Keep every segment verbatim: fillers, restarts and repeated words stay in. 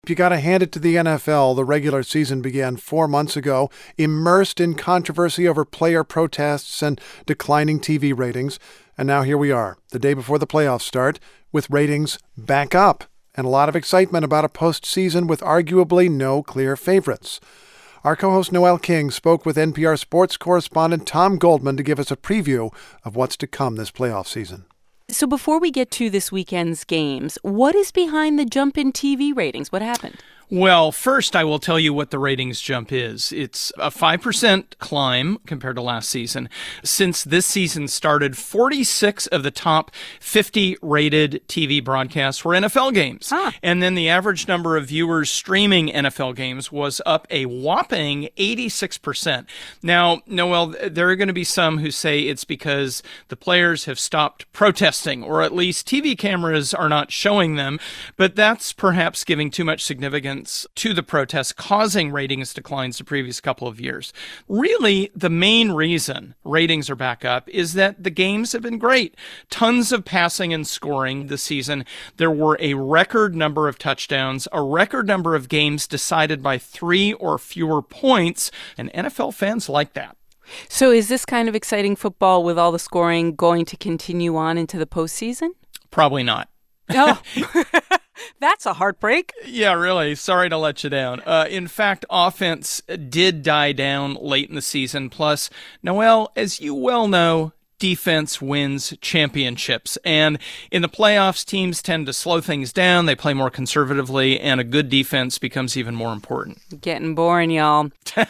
You got to hand it to the N F L. The regular season began four months ago, immersed in controversy over player protests and declining T V ratings. And now here we are, the day before the playoffs start, with ratings back up and a lot of excitement about a postseason with arguably no clear favorites. Our co-host Noel King spoke with N P R sports correspondent Tom Goldman to give us a preview of what's to come this playoff season. So before we get to this weekend's games, what is behind the jump in T V ratings? What happened? Well, first, I will tell you what the ratings jump is. It's a five percent climb compared to last season. Since this season started, forty-six of the top fifty rated T V broadcasts were N F L games. Huh. And then the average number of viewers streaming N F L games was up a whopping eighty-six percent. Now, Noel, there are going to be some who say it's because the players have stopped protesting, or at least T V cameras are not showing them. But that's perhaps giving too much significance to the protests, causing ratings declines the previous couple of years. Really, the main reason ratings are back up is that the games have been great. Tons of passing and scoring this season. There were a record number of touchdowns, a record number of games decided by three or fewer points, and N F L fans like that. So is this kind of exciting football with all the scoring going to continue on into the postseason? Probably not. Oh. That's a heartbreak. Yeah, really. Sorry to let you down. Uh, in fact, offense did die down late in the season. Plus, Noel, as you well know, defense wins championships. And in the playoffs, teams tend to slow things down. They play more conservatively, and a good defense becomes even more important. Getting boring, y'all.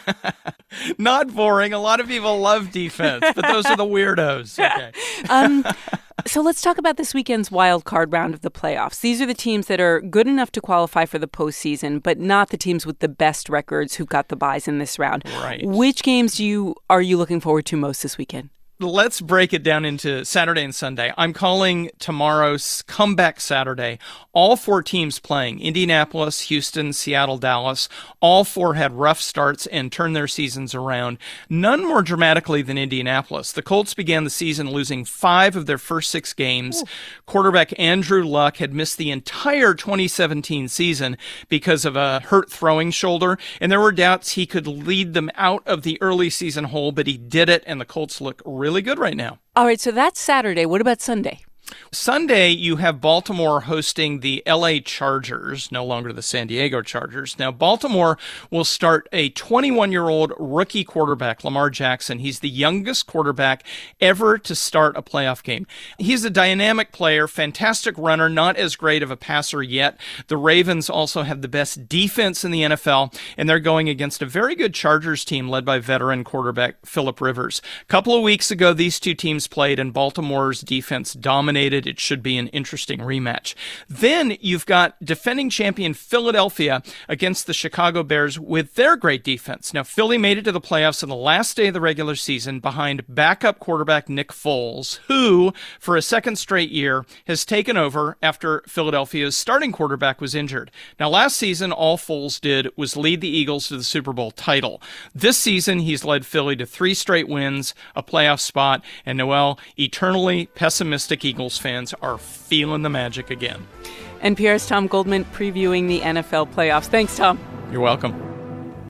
Not boring. A lot of people love defense, but those are the weirdos. Okay. um, so let's talk about this weekend's wild card round of the playoffs. These are the teams that are good enough to qualify for the postseason, but not the teams with the best records who got the byes in this round. Right. Which games do you are you looking forward to most this weekend? Let's break it down into Saturday and Sunday. I'm calling tomorrow's Comeback Saturday. All four teams playing, Indianapolis, Houston, Seattle, Dallas, all four had rough starts and turned their seasons around. None more dramatically than Indianapolis. The Colts began the season losing five of their first six games. Ooh. Quarterback Andrew Luck had missed the entire twenty seventeen season because of a hurt throwing shoulder, and there were doubts he could lead them out of the early season hole, but he did it, and the Colts look really good right now. All right, so that's Saturday. What about Sunday? Sunday, you have Baltimore hosting the L A Chargers, no longer the San Diego Chargers. Now, Baltimore will start a twenty-one-year-old rookie quarterback, Lamar Jackson. He's the youngest quarterback ever to start a playoff game. He's a dynamic player, fantastic runner, not as great of a passer yet. The Ravens also have the best defense in the N F L, and they're going against a very good Chargers team led by veteran quarterback Phillip Rivers. A couple of weeks ago, these two teams played, and Baltimore's defense dominated. It should be an interesting rematch. Then you've got defending champion Philadelphia against the Chicago Bears with their great defense. Now, Philly made it to the playoffs on the last day of the regular season behind backup quarterback Nick Foles, who, for a second straight year, has taken over after Philadelphia's starting quarterback was injured. Now, last season, all Foles did was lead the Eagles to the Super Bowl title. This season, he's led Philly to three straight wins, a playoff spot, and Noel, eternally pessimistic Eagles fans are feeling the magic again. N P R's Tom Goldman previewing the N F L playoffs. Thanks, Tom. You're welcome.